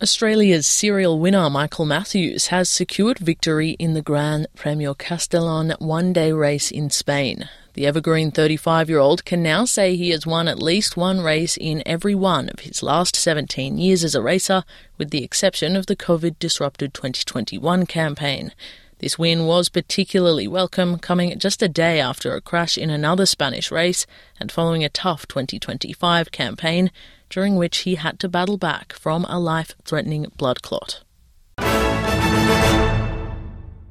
Australia's serial winner Michael Matthews has secured victory in the Gran Premio Castellón one-day race in Spain. The evergreen 35-year-old can now say he has won at least one race in every one of his last 17 years as a racer, with the exception of the COVID-disrupted 2021 campaign. This win was particularly welcome, coming just a day after a crash in another Spanish race and following a tough 2025 campaign, during which he had to battle back from a life-threatening blood clot.